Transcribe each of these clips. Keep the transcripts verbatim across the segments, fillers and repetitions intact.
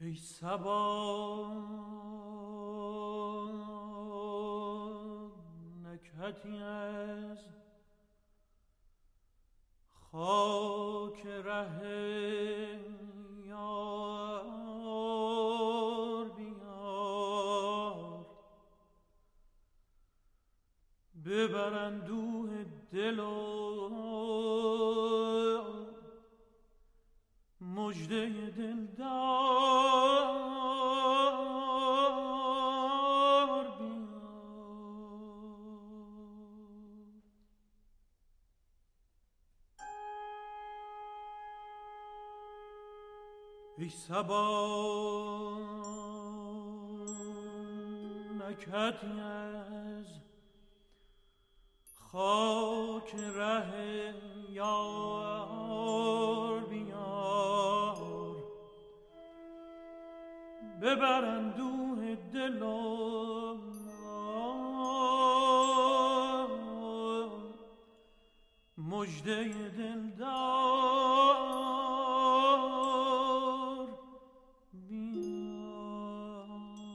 ای صبا نکهتی از خاک ره یار بیار، ببر اندوه دل و مژده دلدار بیار. ای صبا نکهتی از خاک ره یار بیار، ببر اندوه دل و مژده دلدار بیار.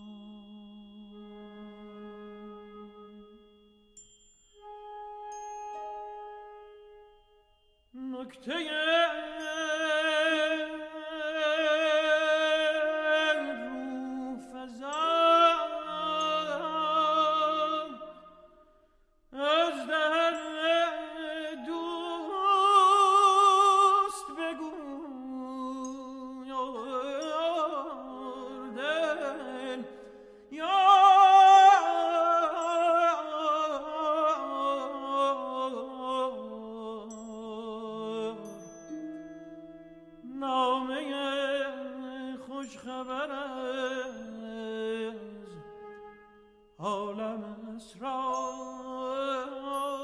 نکته خبر از عالم اسرار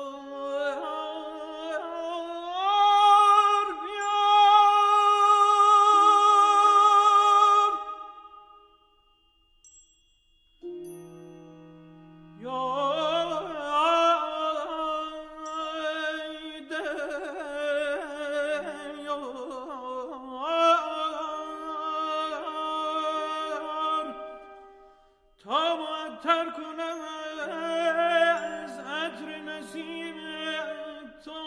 بیار. تر کنم از عطر نسیم تو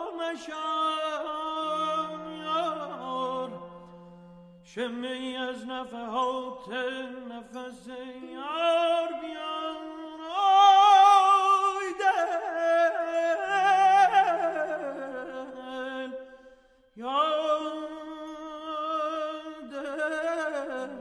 مشام یار، شمه ای از نفحات نفس یار بیار. آی دل یار دل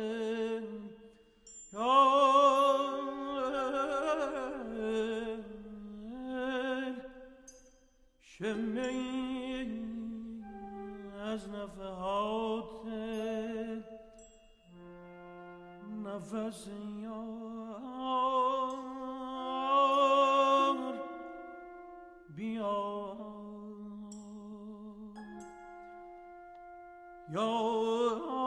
شمه ای از نفحات نفس یار بیار. یار